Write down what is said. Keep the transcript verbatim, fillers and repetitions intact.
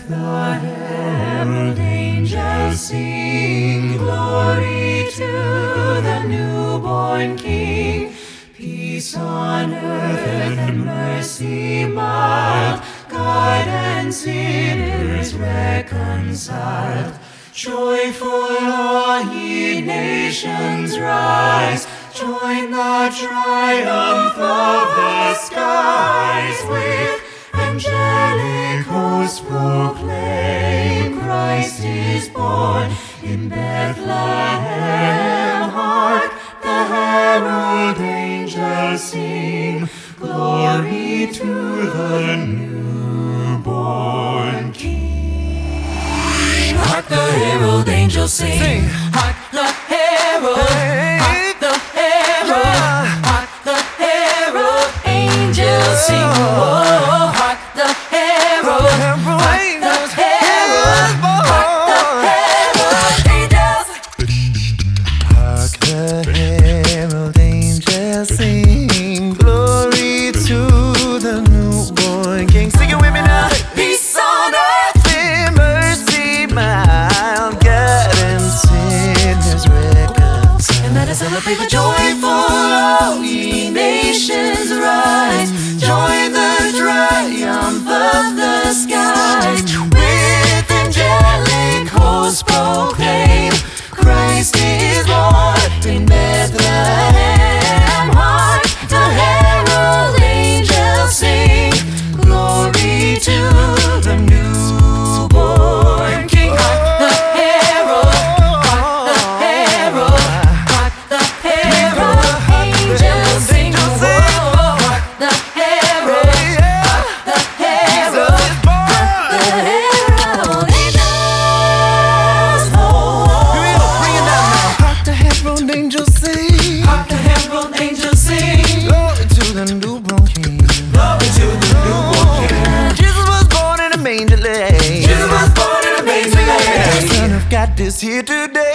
the herald angels sing, glory to the newborn King. Peace on earth and mercy mild, God and sinners reconciled. Joyful all ye nations rise, join the triumph of the skies. With angelic hosts proclaim, Christ is born in Bethlehem. Hark, the herald angels sing, glory to the newborn King. Hark, the herald angels sing, sing. Hark, the herald, hey. Hark, the herald, hark, the herald angels sing. Oh, hark, the herald, hark, the herald, hark, the herald angels. Hark, the herald angels sing, glory to the newborn King. Sing it with me now. Peace on earth, with mercy mild, God and sinners reconciled. and let us celebrate the joyful, all ye nations rise. Join the triumph of the skies. With angelic hosts proclaim, Christ is born in Bethlehem. Hark, the herald angels sing, glory to the newborn King. Hark, the herald, hark, the herald, hark, the herald angels sing. Oh, hark, the herald, hark, the herald, hark, the herald angels. Oh, Bring it down now. Hark, the herald angels sing, hark, the herald angels sing, glory to the newborn King. glory to the newborn King. Jesus was born in a manger lane. Jesus was born in a manger The lane. Son of God is here today.